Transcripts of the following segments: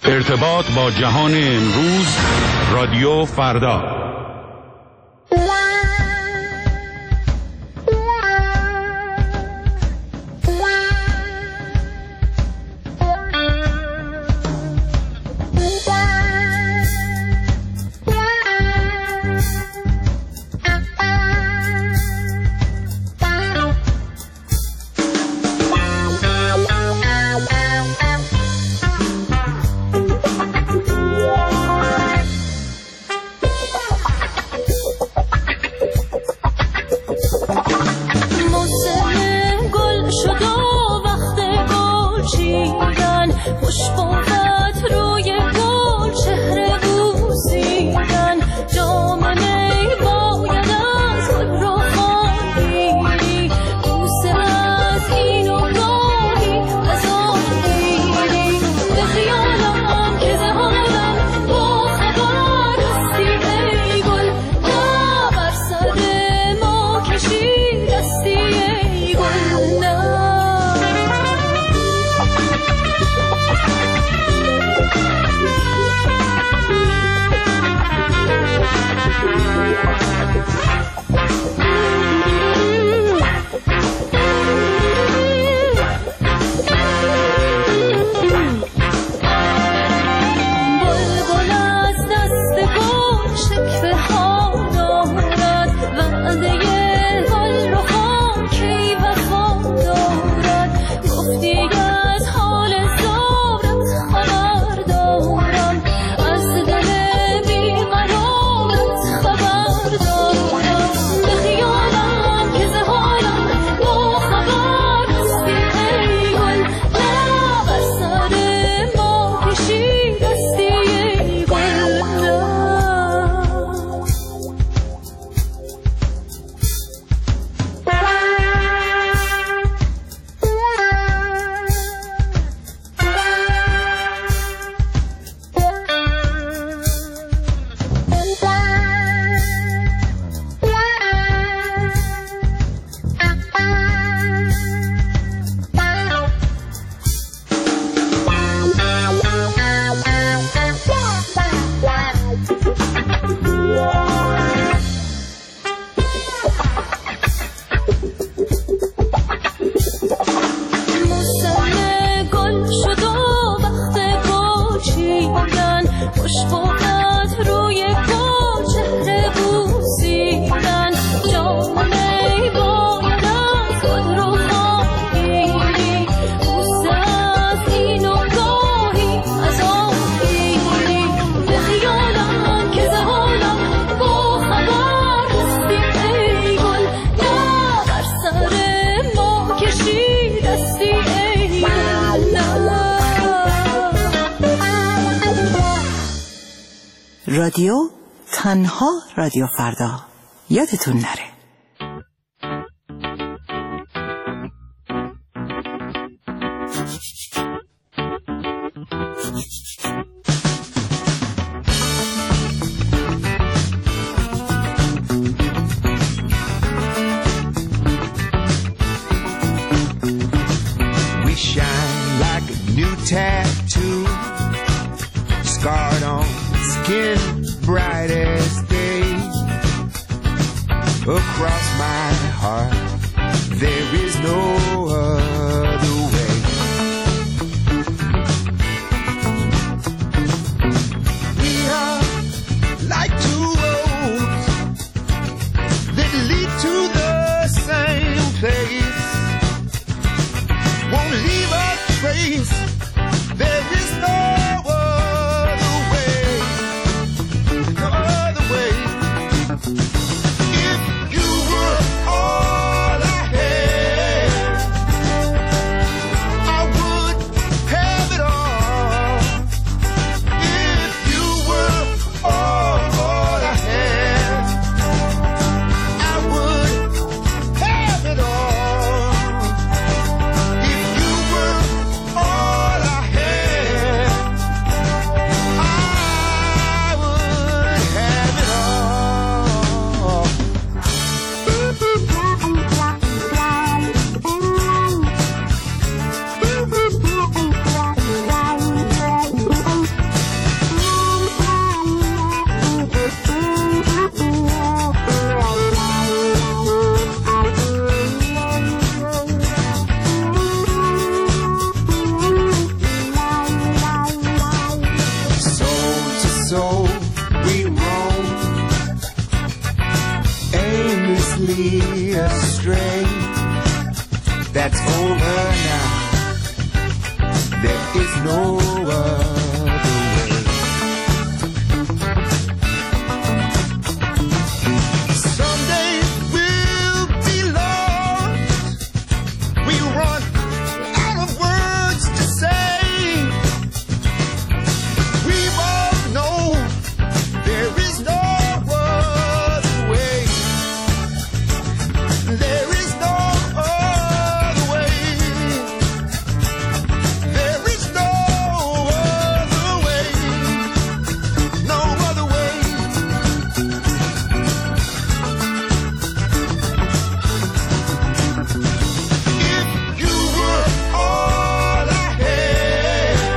ارتباط با جهان امروز، رادیو فردا. رادیو تنها رادیو فردا، یادتون نره. We shine like a new tattoo, scarred on skin, bright as day. Across my heart, there is no other way. We are like two roads that lead to the same place. Won't leave a trace. There is no other way. No other way. If you were all I had, I would have it all. If you were all I had, I would have it all. If you were all I had. me astray. That's over now. There is no other way. Someday we'll be lost. We run out of words to say. We both know there is no other way. There is no other way. There is no other way. No other way. If you were all I had,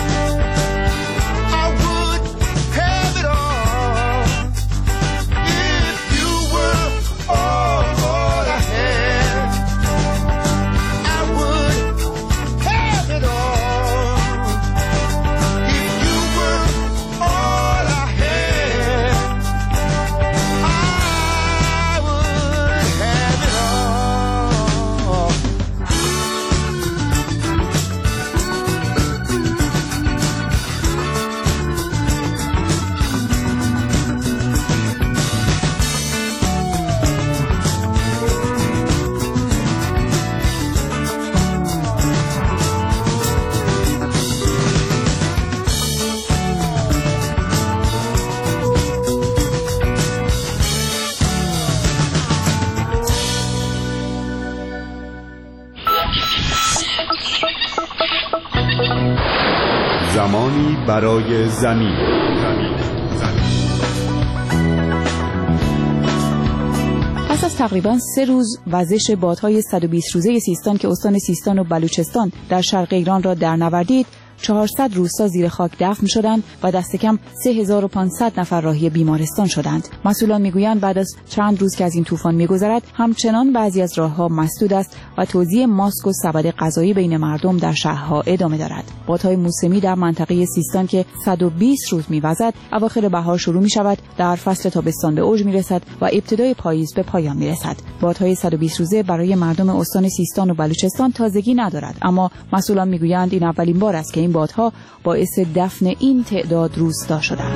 I would have it all. If you were all I had, I would have it all. If you were all I had, I would have it all. زمانی برای زمین. پس از تقریباً 3 روز وزش بادهای 120 روزه سیستان که استان سیستان و بلوچستان در شرق ایران را در نوردید، 400 روستا زیر خاک دفن شدند و دست کم 3500 نفر راهی بیمارستان شدند. مسئولان میگویند بعد از چند روز که از این طوفان میگذرد، همچنان بعضی از راهها مسدود است و توزیع ماسک و سبد غذایی بین مردم در شهرها ادامه دارد. بادهای موسمی در منطقه سیستان که 120 روز میوزد، اواخر بهار شروع میشود، در فصل تابستان به اوج میرسد و ابتدای پاییز به پایان میرسد. بادهای 120 روزه برای مردم استان سیستان و بلوچستان تازگی ندارد، اما مسئولان میگویند این اولین بار است که این بادها باعث دفن این تعداد روستا شدند.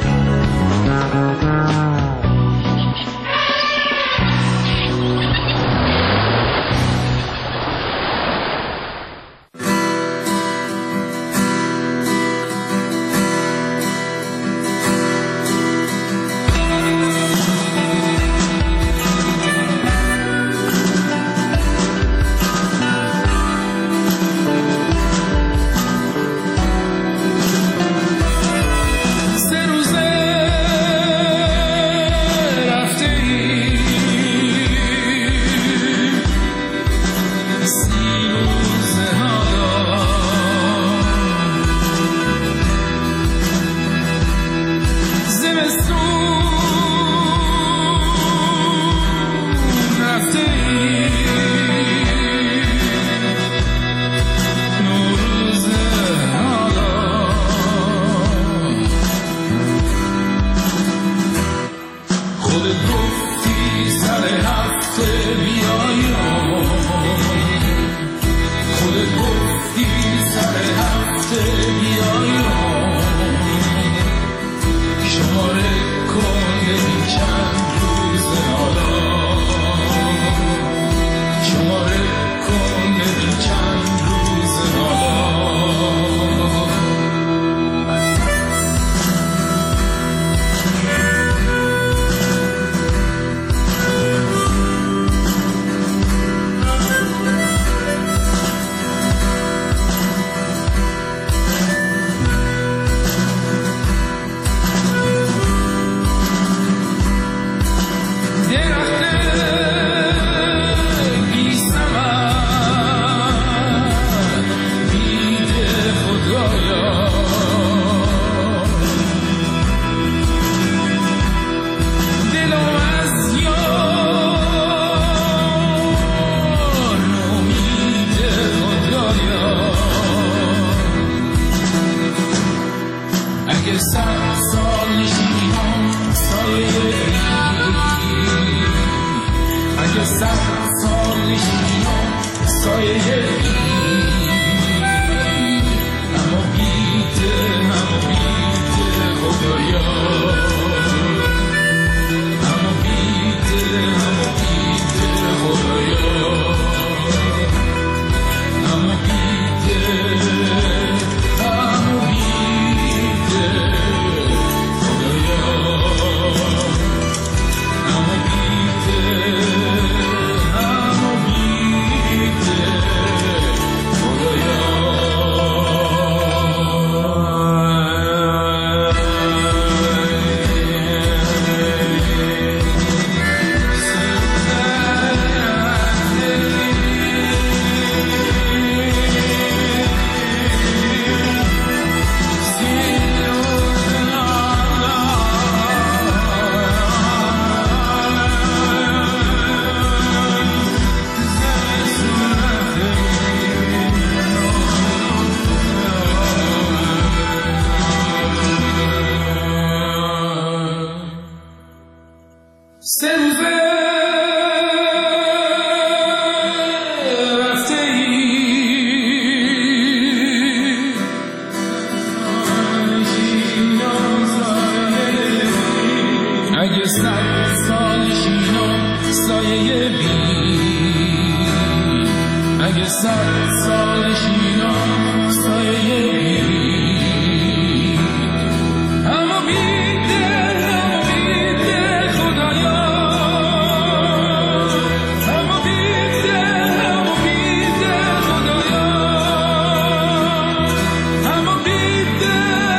100 سال شینا سایه بی اگه 100 سال شینا سایه بی اما بیده خدایا اما بیده خدایا اما بیده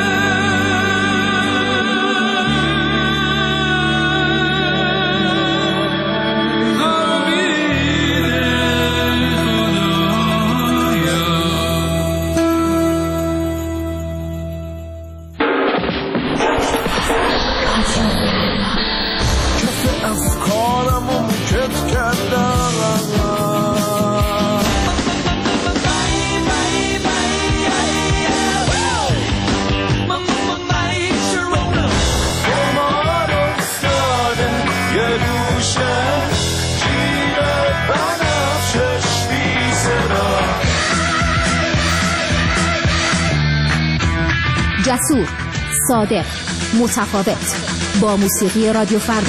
جسور، صادق، متفاوت با موسیقی رادیو فردا.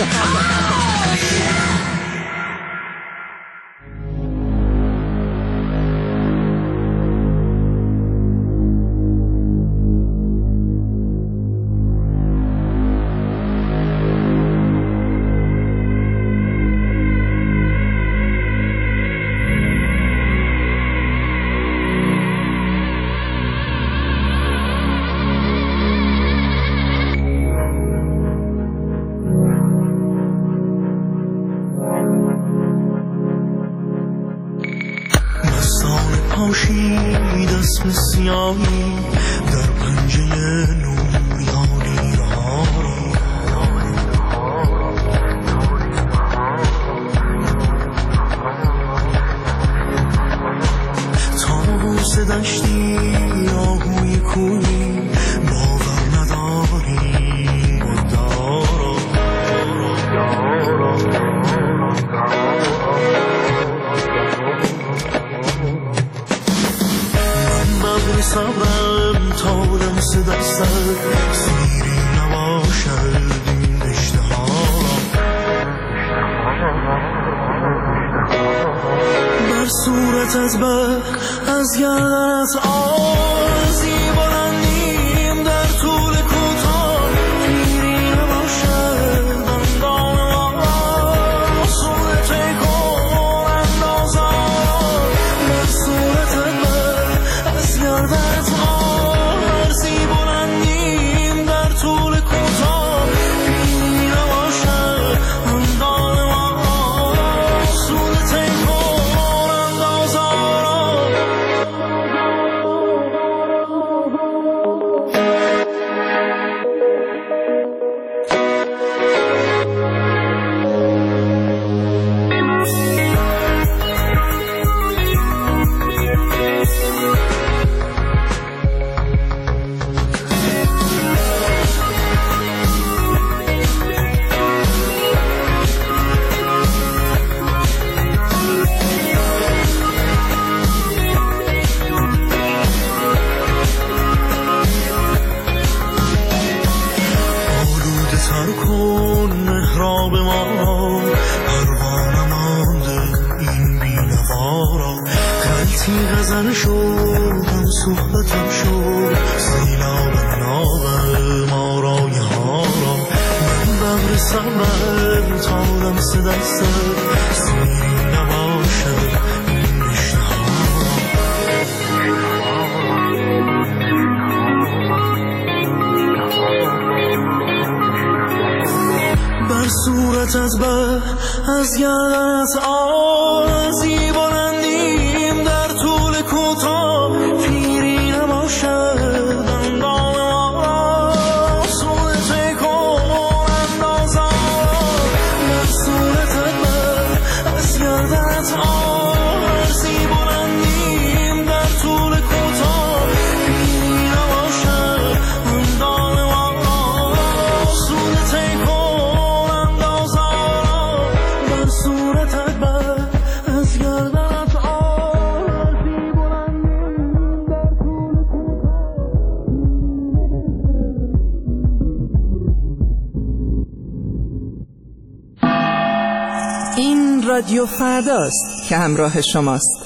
پاشید اسم سیاهی در پنجه نوریانی ها تابوس دشتی آهوی کوی باور نداری مدارا صبرم تا دمس دستت سیری نباشد این اشتها بر صورتت به از گردت آرزی بلندیم در طول کوتاه پیری نباشد اندام ما صورت کن اندازم بر صورتت گردت آرزی بلندیم در طول کوتاه پیری نباشد اندام ما صورت کن اندازم سر کن محراب ما پروانه مانده این بینوارا خلطی غزل شد هم صحبتم شد سیلاب ناب ما را یه را من ببر صبر تا دمس دستت سیری نباشد این بر صورتت به از گردت آرزی بلندیم در طول کوتاه پیری نباشد اندام ما صورت کن اندازم بر صورتت به از گردت آرزی بلندیم در طول کوتاه پیری نباشد اندام ما صورت کن صورتت بر رادیو فرداست که همراه شماست.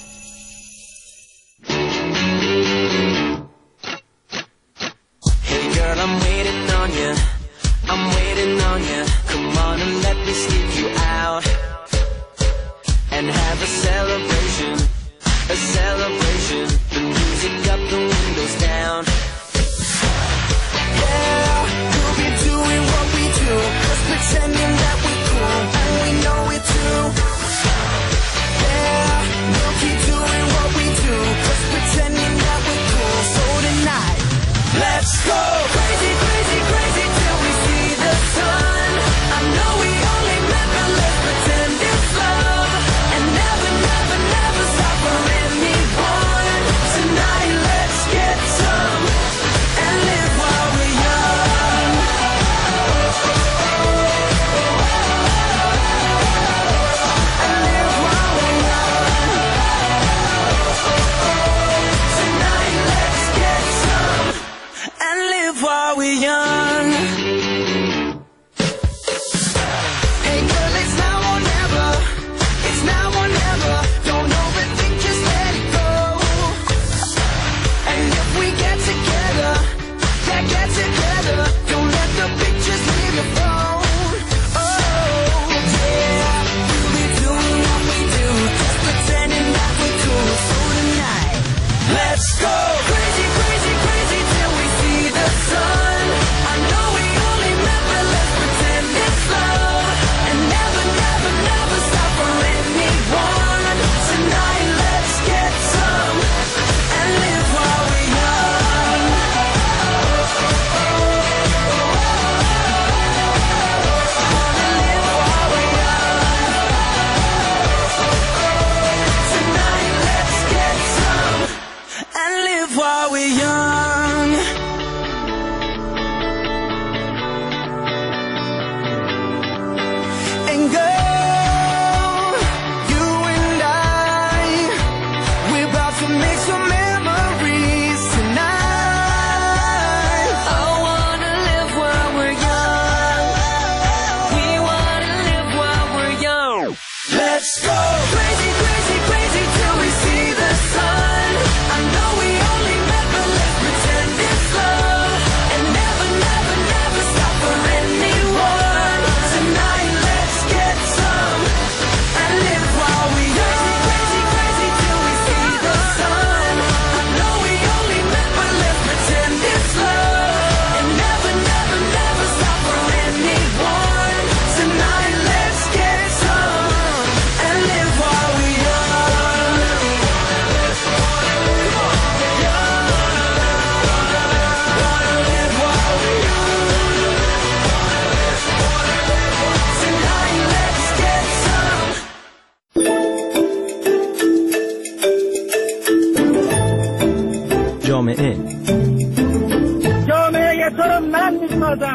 جامعه تو رو من میسازم.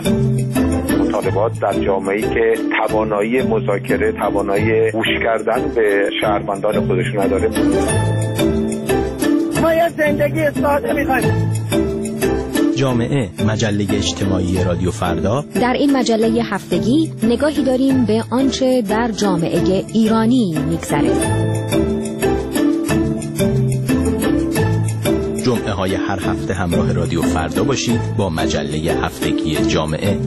مطالبات در جامعه‌ای که توانایی مذاکره، توانایی گوش کردن به شهروندان خودش نداره. ما یه زندگی ساده می‌خوایم. جامعه، مجله اجتماعی رادیو فردا. در این مجله هفتگی نگاهی داریم به آنچه در جامعه ایرانی می‌گذره. جمعه های هر هفته همراه رادیو فردا باشید با مجله هفتگی جامعه.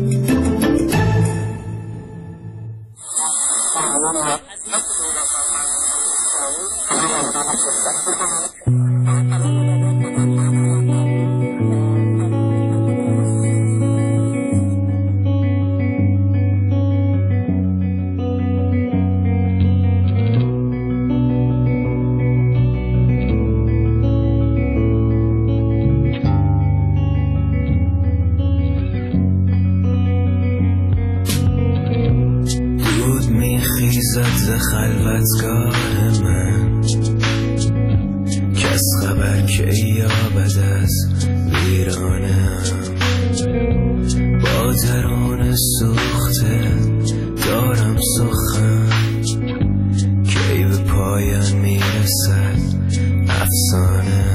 خلوتگاه من کس خبر که یابد از ویرانم، با ترانه سوخته دارم سخن کی به پایان میرسد افسانه.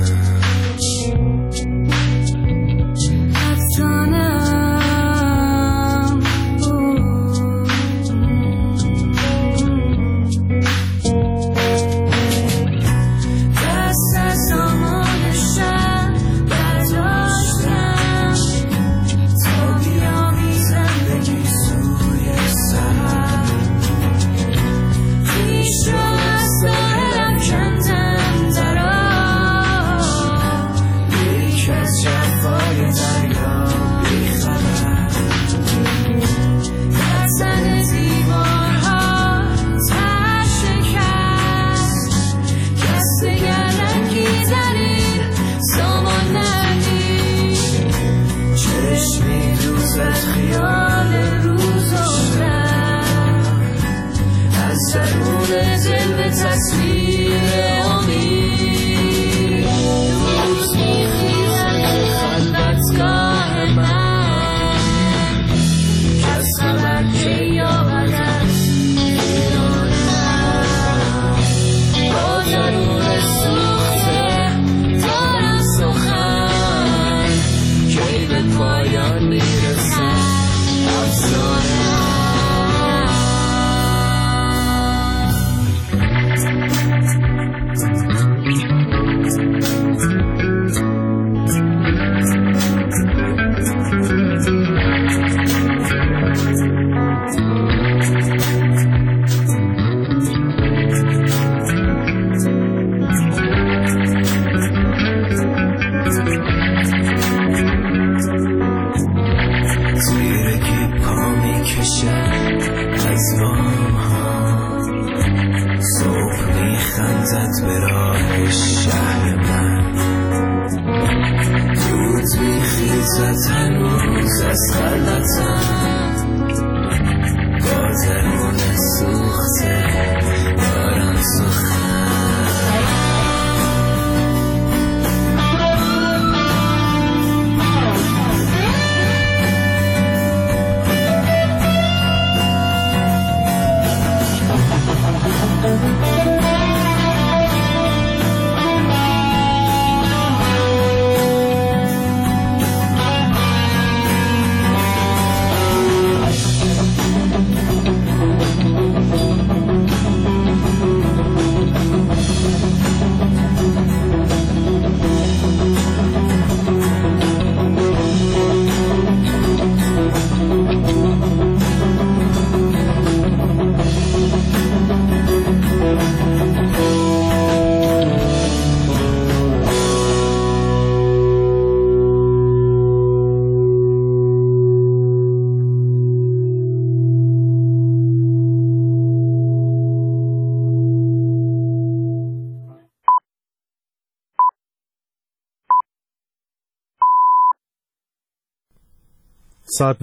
ساعت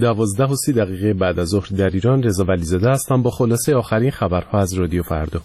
12:30 بعد از ظهر در ایران. رضا ولیزاده هستم با خلاصه آخرین خبرها از رادیو فردا.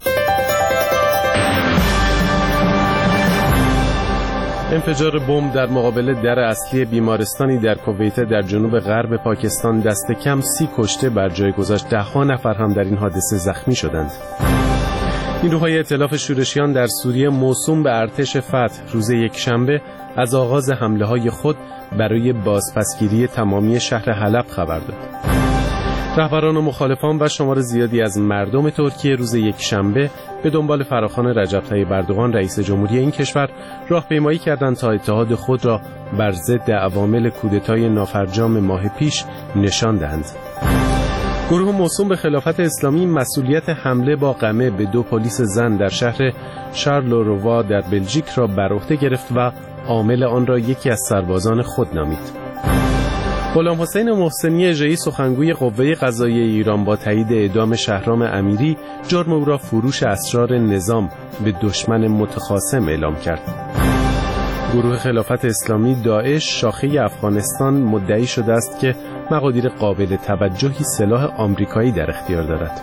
انفجار بمب در مقابل در اصلی بیمارستانی در کویت در جنوب غرب پاکستان دست کم 30 کشته بر جای گذاشت. 10 نفر هم در این حادثه زخمی شدند. نیروهای ائتلاف شورشیان در سوریه موسوم به ارتش فتح روز یکشنبه از آغاز حمله‌های خود برای بازپسگیری تمامی شهر حلب خبر داد. رهبران و مخالفان و شمار زیادی از مردم ترکیه روز یکشنبه به دنبال فراخوان رجب طیب اردوغان رئیس جمهوری این کشور راهپیمایی کردند تا اتحاد خود را بر ضد عوامل کودتای نافرجام ماه پیش نشان دهند. گروه موسوم به خلافت اسلامی مسئولیت حمله با قمه به 2 پلیس زن در شهر شارلوروا در بلژیک را بر عهده گرفت و عامل آن را یکی از سربازان خود نامید. غلام حسین محسنی اژه‌ای سخنگوی قوه قضاییه ایران با تایید اعدام شهرام امیری جرم او را فروش اسرار نظام به دشمن متخاصم اعلام کرد. گروه خلافت اسلامی داعش شاخه افغانستان مدعی شده است که مقادیر قابل توجهی سلاح آمریکایی در اختیار دارد.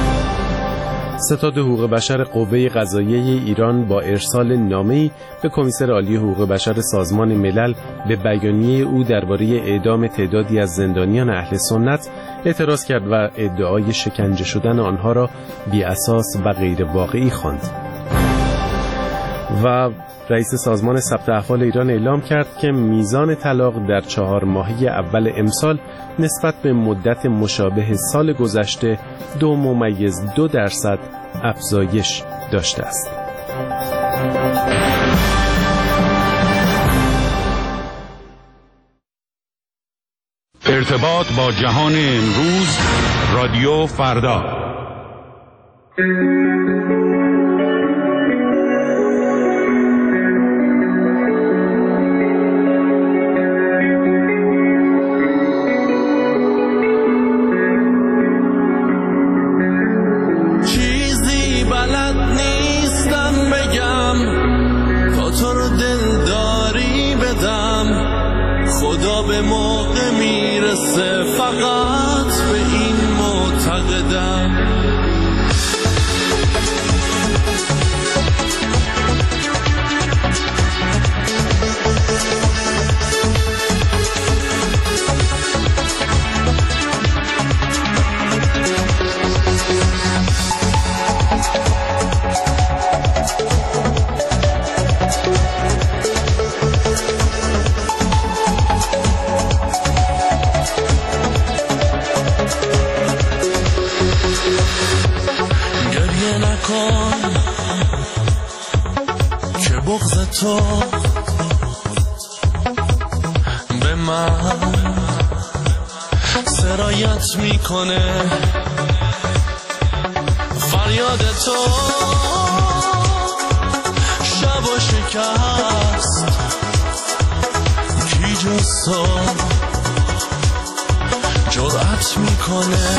ستاد حقوق بشر قوه قضاییه ایران با ارسال نامه‌ای به کمیسر عالی حقوق بشر سازمان ملل به بیانیه او درباره اعدام تعدادی از زندانیان اهل سنت اعتراض کرد و ادعای شکنجه شدن آنها را بی اساس و غیر واقعی خواند. و رئیس سازمان ثبت احوال ایران اعلام کرد که میزان طلاق در 4 ماهه اول امسال نسبت به مدت مشابه سال گذشته 2.2% افزایش داشته است. ارتباط با جهان امروز، رادیو فردا. تو به من سرایت میکنه، فریاد تو شب و شکست، کی جز تو جرأت میکنه.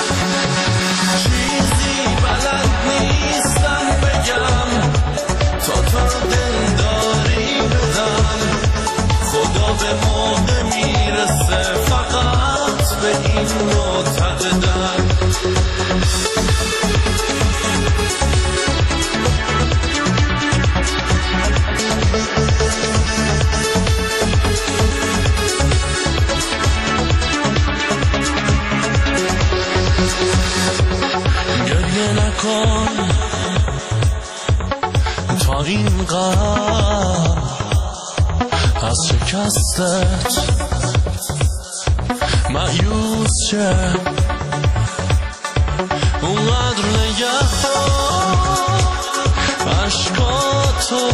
چیزی بلد نیستم بگم تا تو رو دل داری بدم، خدا به موقع میرسه فقط به این معتقدم. گریه نکن تا این قلب از شکستت مایوس شه، اونقدر نگه عشقاتو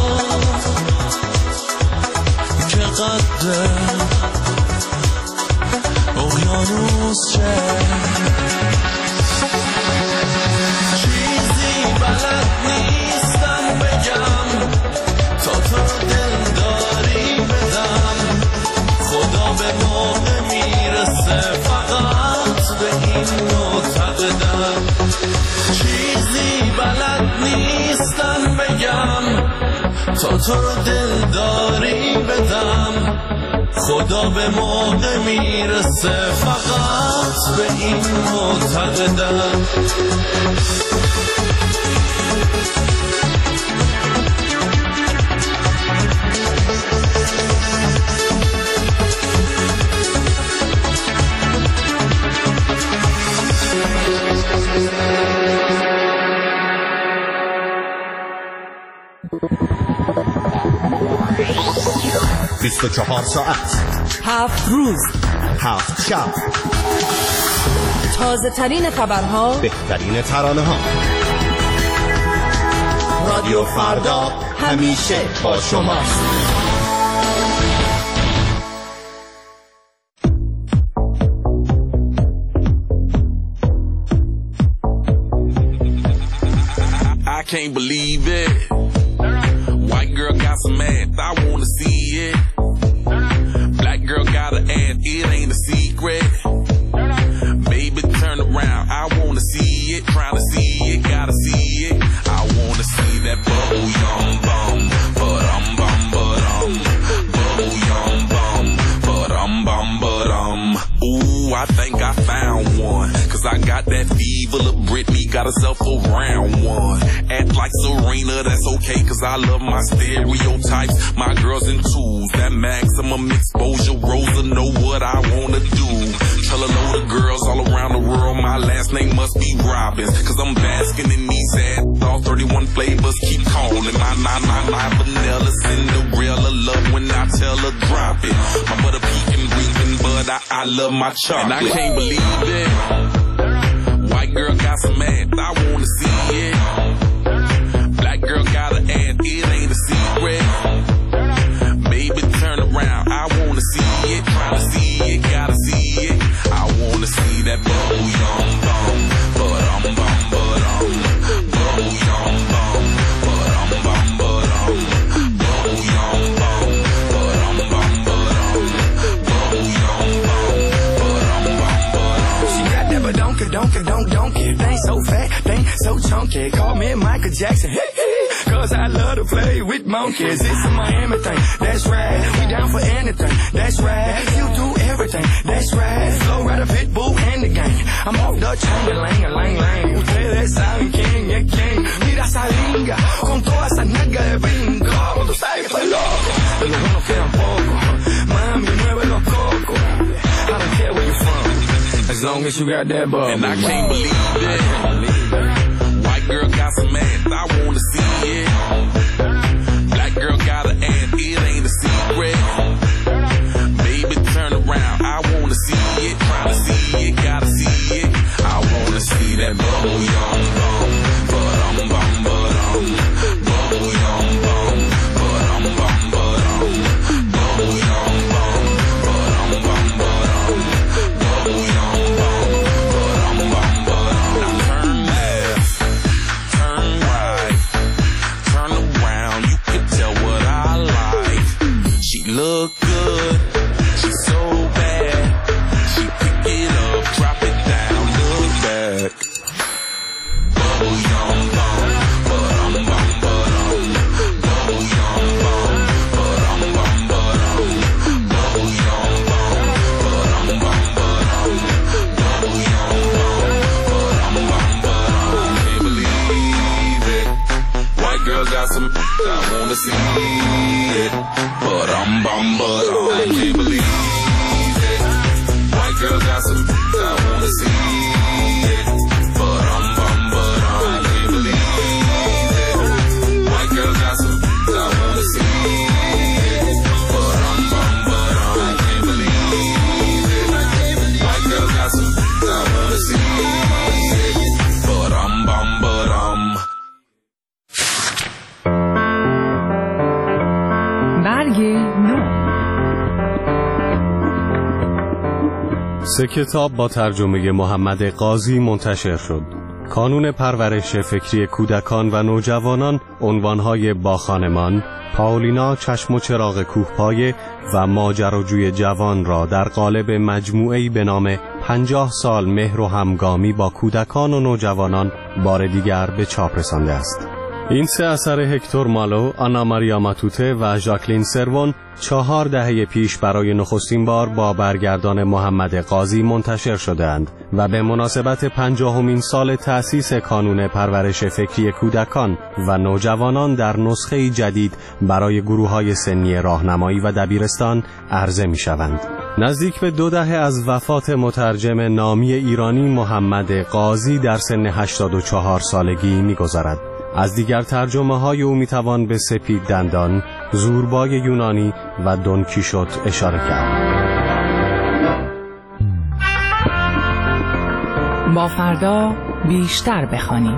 که قد اقیانوس شه. چیزی بلد نیستم بگم تا تو دل داری بدم، خدا به موقع میرسه فقط به این معتقدم. چیزی بلد نیستم بگم تا تو رو دل داری بدم، خدا به موقع میرسه فقط به این معتقدم. بیست و 24 ساعت 7 روز 7 شب، تازه ترین خبرها، بهترین ترانه ها. رادیو فردا همیشه با شماست. I can't believe it. White girl got some ass, I wanna see it. Black girl got an ass, it ain't a secret. Baby, turn around, I wanna see it. Trying to see it, gotta see it. I wanna see that bubble yum bum, but bubble yum bum, but ooh, I think I found one. Cause I got that fever, little Britney got herself a round one. Act like Serena, that's okay, cause I love my stereotypes. My girls in twos, that maximum exposure. Rosa know what I wanna do. Tell a load of girls all around the world my last name must be Robbins. Cause I'm basking in these ads, all 31 flavors keep calling. My vanilla, Cinderella, love when I tell her drop it. My butter peeking, breathing, but I love my chocolate. And I can't believe it. White girl got some ass, I wanna see it. Black girl got an ass, it ain't a secret. Baby, turn around, I wanna see it. Trying to see it, gotta see it. I wanna see that bubble yum bum, but bubble yum bum, but bubble yum bum, but bubble yum bum. She got that but don't it. Thing so fat, thing so chunky. Call me Michael Jackson, cause I love to play with monkeys. It's a Miami thing, that's right. We down for anything, that's right. You do everything, that's right. Flow right a pit bull and the gang. I'm off the chain, lang. Ustedes saben quién es quién. Mira esa linga, con toda esa nalga de brinco. Tú sabes que estoy loco, pero los buenos quedan pocos. Mami, mueve los cocos. I don't care where you're from, as long as you got that bubble. And I can't believe it. White girl got some ass, I wanna see it. Black girl got an ass, it ain't a secret. Baby, turn around, I wanna see it. Trying to see it, gotta see it. I wanna see that bubble yum bum, but bubble yum bum, but see it. But I'm can't believe it. White girl got some I wanna see it. But I'm can't believe it. White girl got some I wanna see it. But I'm can't believe it. White girl got some I wanna see it. But I'm برگ نو. سه کتاب با ترجمه محمد قاضی منتشر شد. کانون پرورش فکری کودکان و نوجوانان، عنوانهای با خانمان، پاولینا چشم و چراغ کوهپایه و ماجراجوی جوان را در قالب مجموعه‌ای به نام 50 سال مهر و همگامی با کودکان و نوجوانان بار دیگر به چاپ رسانده است. این سه اثر هکتور مالو، آنا ماریا ماتوته و ژاکلین سروون 4 دهه پیش برای نخستین بار با برگردان محمد قاضی منتشر شدند و به مناسبت 50مین سال تأسیس کانون پرورش فکری کودکان و نوجوانان در نسخه جدید برای گروه‌های سنی راهنمایی و دبیرستان عرضه می‌شوند. نزدیک به 2 دهه از وفات مترجم نامی ایرانی محمد قاضی در سن 84 سالگی می‌گذرد. از دیگر ترجمه‌های او میتوان به سپید دندان، زوربای یونانی و دون کیشوت اشاره کرد. با فردا بیشتر بخوانیم.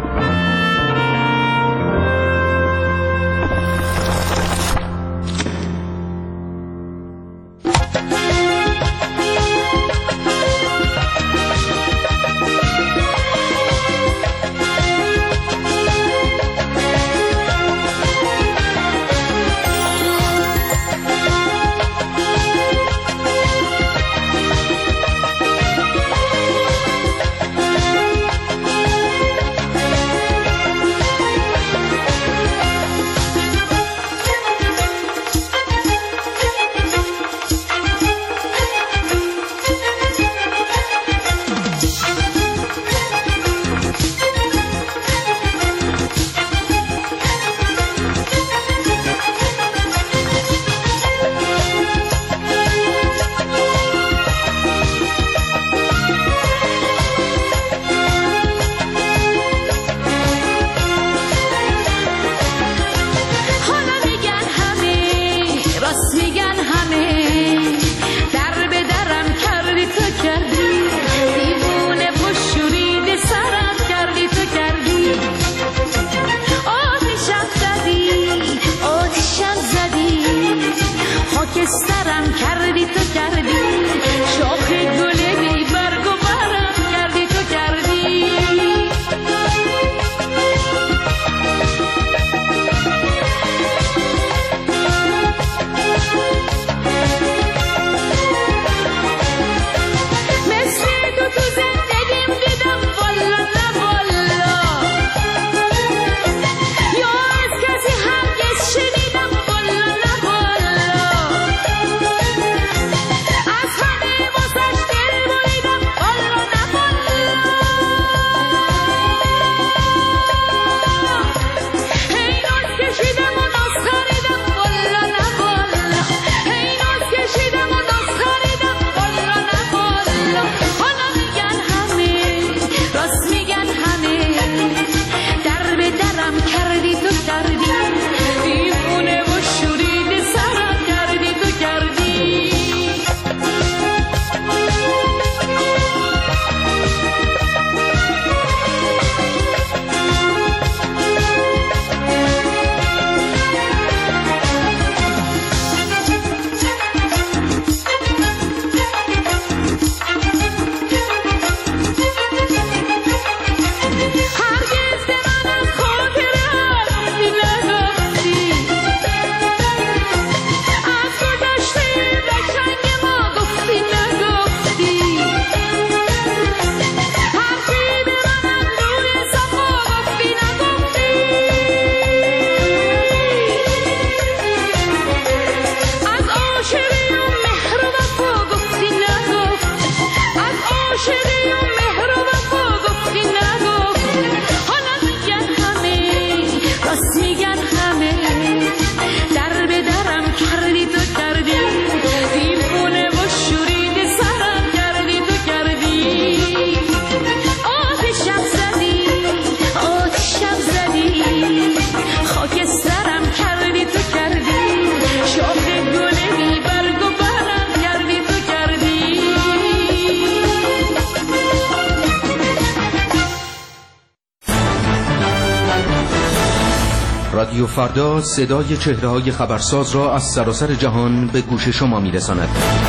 رادیو فردا صدای چهره‌های خبرساز را از سراسر جهان به گوش شما می‌رساند.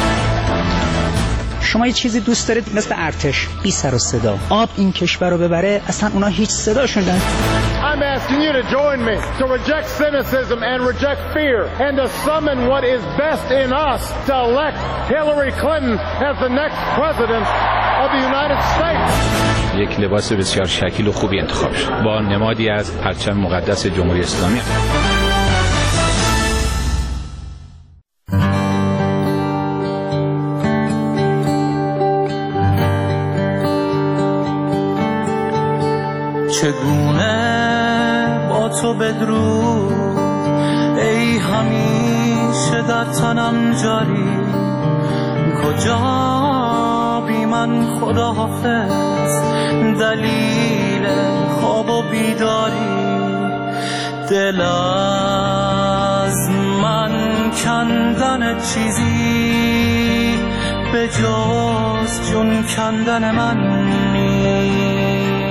شما یه چیزی دوست دارید مثل ارتش، بی سر و صدا. آب این کشور رو ببره، اصلا اونا هیچ صداشون نداره. I'm asking you to join me to reject cynicism and reject fear and to summon what is best in us to elect Hillary Clinton as the next president of the United States. یک لباس بسیار شکیل و خوبی انتخاب شد با نمادی از پرچم مقدس جمهوری اسلامی. چگونه با تو بدرود ای همیشه در تنم جاری، کجا بی من خدا حافظ دلیل خواب و بیداری، دل از من کندن چیزی به جز جون کندن من نیست.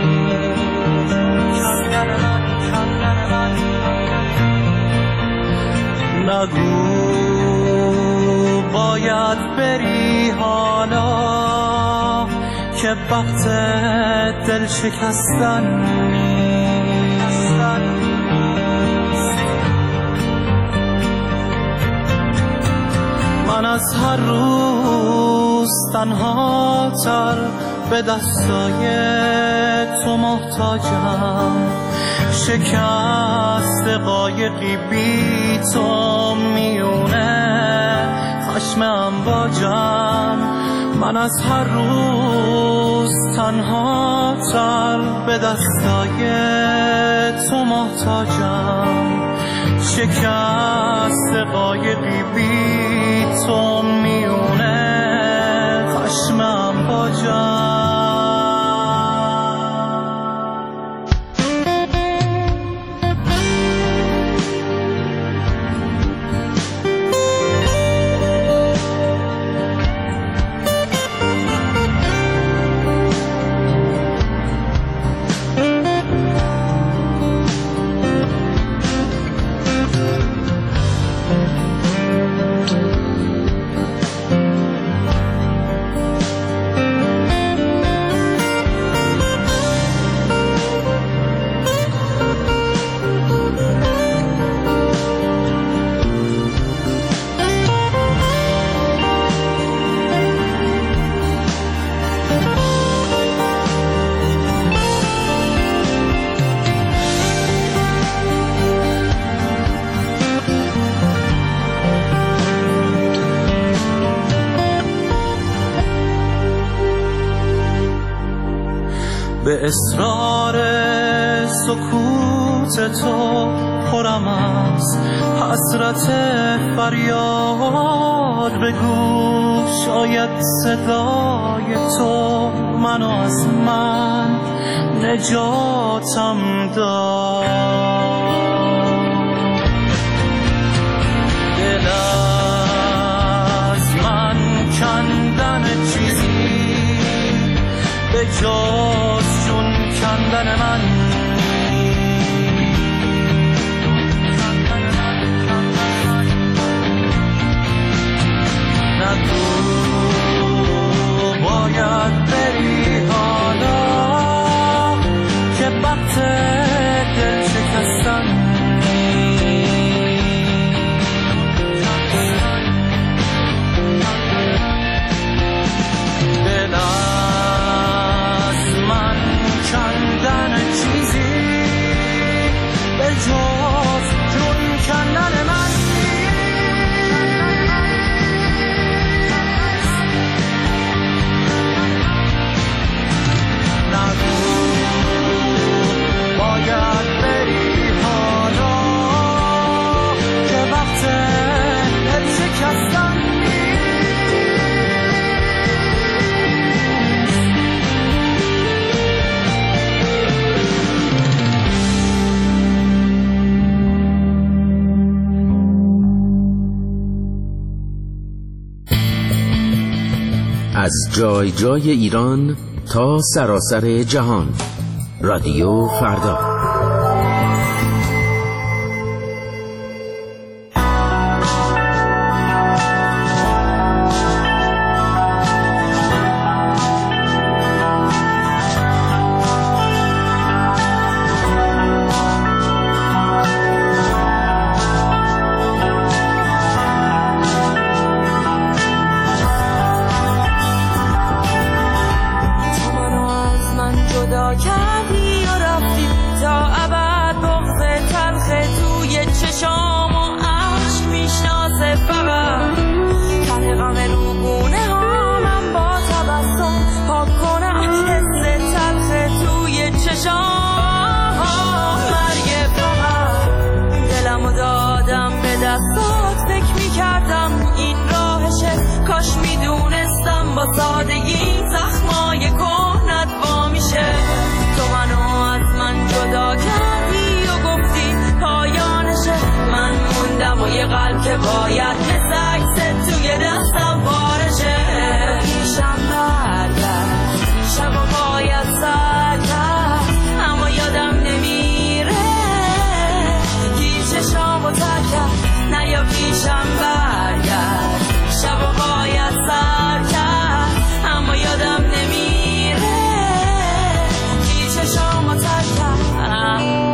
نگو باید بری حالا که وقت دل شکستن نیست. من از هر روز تنها تر به دستای تو محتاجم، شکست قایقی بی تو میونه خشم امواجم. من از هر روز تنها تر به دستای تو محتاجم، شکست قایقی بی تو میونه خشم امواجم. به اصرار سکوت تو پرم از حسرت فریاد، بگو شاید صدای تو منو از من نجاتم داد. دل از من کندن چیزی به جز جون کندن من نگو باید بری حالا که وقت دل شکستن از جای جای ایران تا سراسر جهان. رادیو فردا. میدونستم با سادگی زخمای کهنت وا میشه. تو منو از من جدا کردی و گفتی پایانشه. من موندم و یه قلب که باید مثل عکست توی دستم بارشه. پیشم برگرد شب و باید سر کرد، اما یادم نمیره کی چشامو تر کرد. نه یا پیشم برگرد شب و باید سر کرد، اما یادم نمیره کی چشامو تر کرد.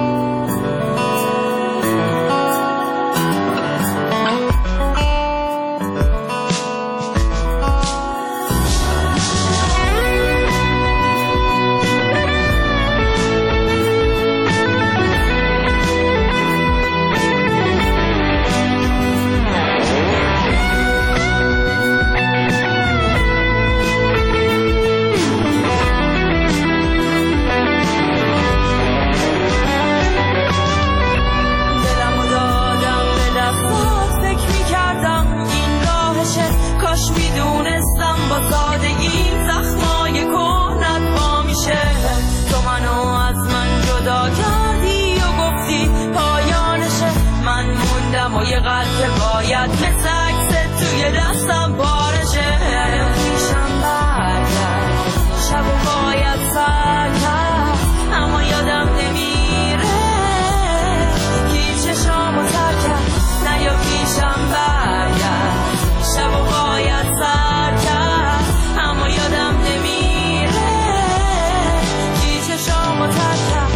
و یه قلب که باید مثل عکست توی دستم بارشه. پیشم برگرد شب و باید سر کرد، اما یادم نمیره کی چشامو تر کرد. نه یا پیشم برگرد شب و باید سر کرد، اما یادم نمیره کی چشامو تر کرد.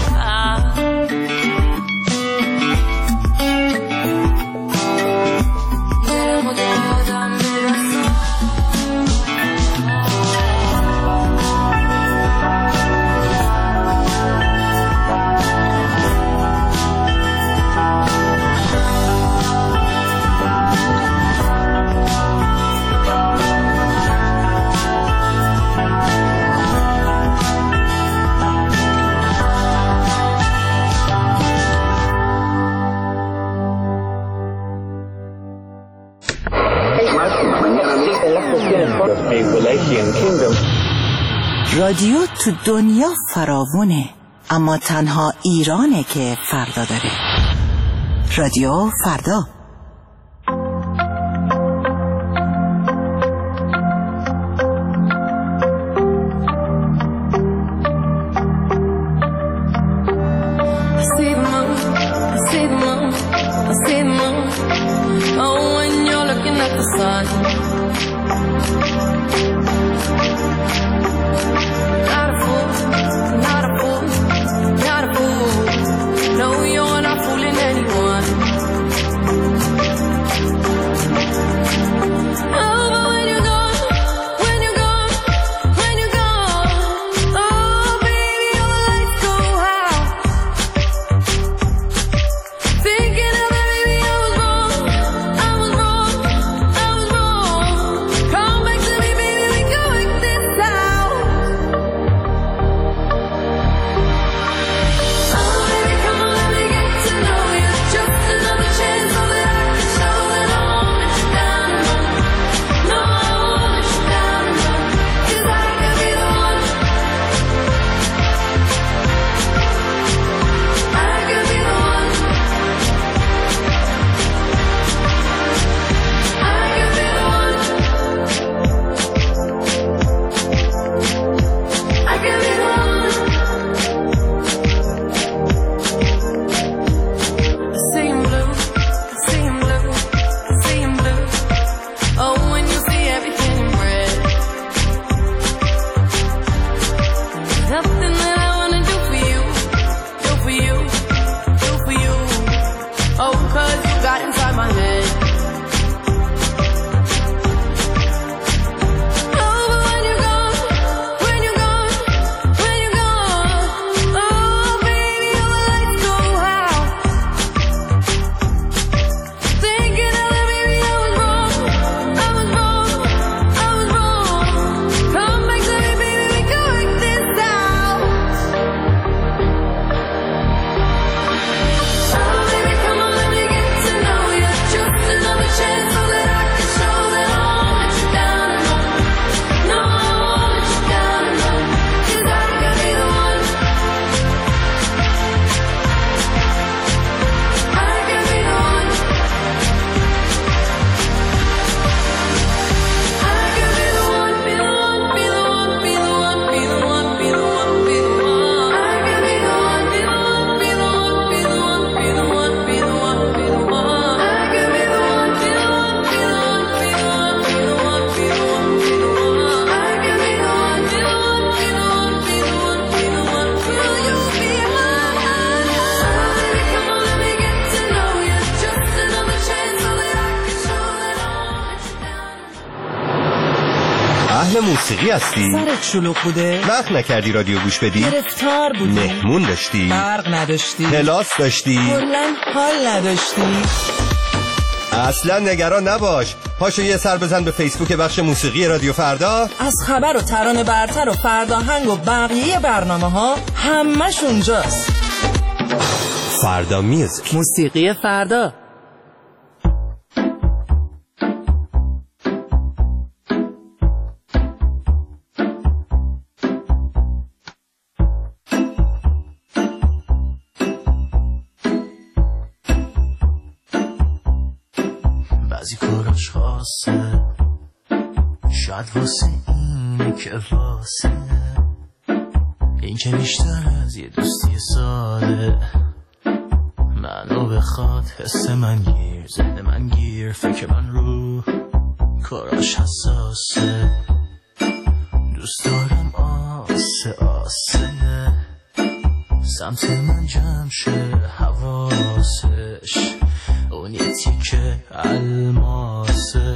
رادیو تو دنیا فراوونه، اما تنها ایرانه که فردا داره. رادیو فردا. موسیقی هستی؟ سرت شلوغ بوده؟ وقت نکردی رادیو گوش بدی؟ گرفتار بودی؟ مهمون داشتی؟ برق نداشتی؟ کلاس داشتی؟ کلاً حال نداشتی؟ اصلا نگران نباش. پاشو یه سر بزن به فیسبوک بخش موسیقی رادیو فردا. از خبر و ترانه برتر و فرداهنگ و بقیه برنامه ها همش اونجاست. فردا میوزیک، موسیقی فردا. بعضی کاراش خاصه، شاید واسه اینه که واسه این که بیشتر از یه دوستی ساده منو بخواد، حس من گیر، ذهن من گیر، فکر من رو کاراش حساسه. دوست دارم آسه آسه سمت من جمع شه حواسش، اون یه تیکه الماسه.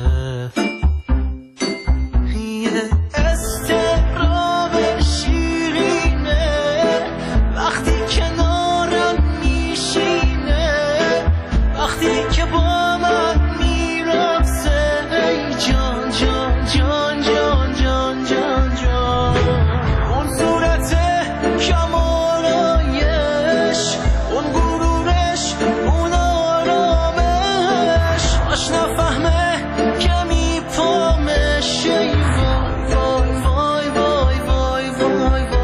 یه استراب شیرینه وقتی کنارم میشینه، وقتی که با من میرقصه. ای جان جان جان جان جان جان جان، اون صورت کمالایش، اون غرورش، اون آرامش، آشنا فهمه که میپامش. ای وای وای وای وای وای وای.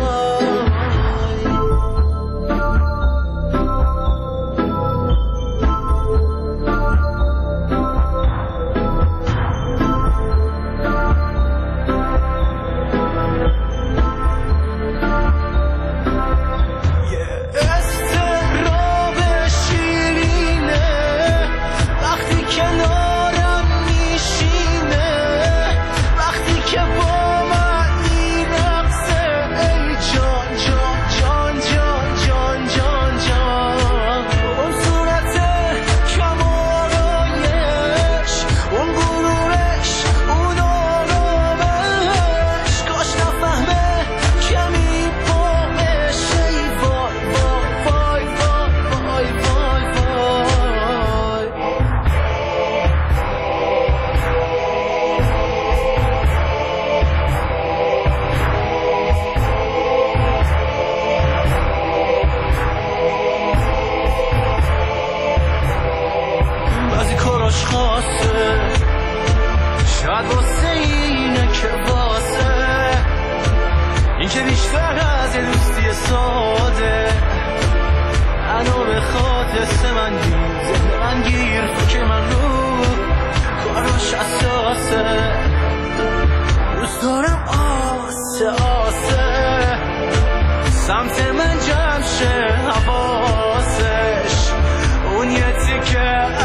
استراب شیرینه وقتی کنارم میشینه، وقتی که با من میرقصه. ای جان جان جان جان جان جان جان، اون صورت کمالایش، اون غرورش، اون آرامش، کاش نفهمه که میپامش. ای وای وای وای وای وای وای. بعضی کاراش خاصه، شاید واسه اینه که واسه این که بیشتر از یه دوستی ساده منو بخواد، حس من گیر، ذهن من گیر، فکر من رو کاراش اساسه. دوست دارم آسه آسه سمت من جمع شه حواسش، اون یه تیکه